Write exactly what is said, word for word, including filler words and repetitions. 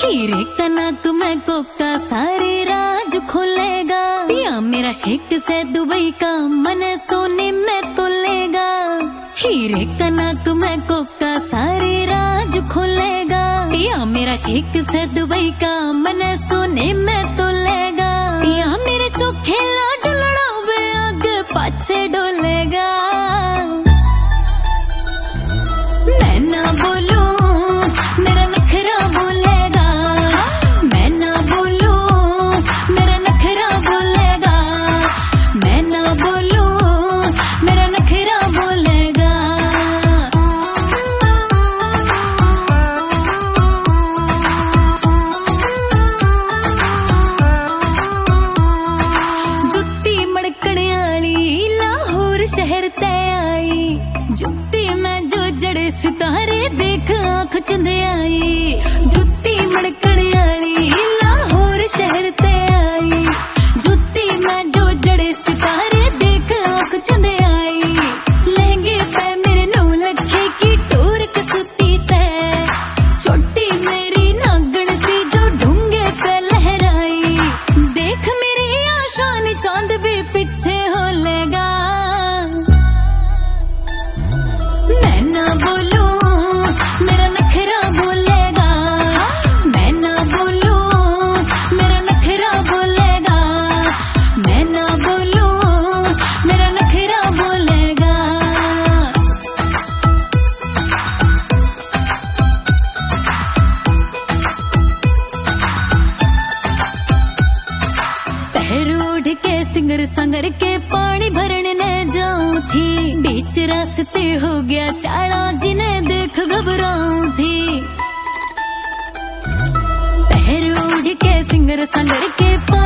हीरे कनक में कोका सारी राज खोलेगा, पिया मेरा शेख से दुबई का मन सोने में तोलेगा। हीरे कनक में कोका सारी राज खोलेगा, पिया मेरा शेख से दुबई का मन सोने में तोलेगा। पिया मेरे चोखे लाड लड़ावे आगे पाछे डोलेगा। मैं ना बोलूं मेरा नखरा बोलेगा, मैं ना बोलूं मेरा नखरा बोलेगा, मैं ना बोलूं मेरा नखरा बोलेगा। जुत्ती मड़कने आली लाहौर शहर ते आई, जुत्ती में जो जड़े सितारे देख आँख चुंद आई। जुत्ती मड़कने आली लाहौर शहर ते आई, जुत्ती में जो जड़े सितारे देख आँख चुंद आई। लहंगे पे मेरे नौ लखे की टोर कसूती से, छोटी मेरी नागण सी जो ढूंगे पे लहराई। देख मेरी आशान चांद भी पीछे हो लेगा। मैं ना बोलूं मेरा नखरा बोलेगा, मैं ना बोलूं मेरा नखरा बोलेगा, मैं ना बोलूं मेरा नखरा बोलेगा। पहर उठ के सिंगर संगर के पानी भरने ले जाऊं थी, बीच रास्ते हो गया चाला जिन्हें देख घबराऊं थी। पहर उठ के सिंगर संगर के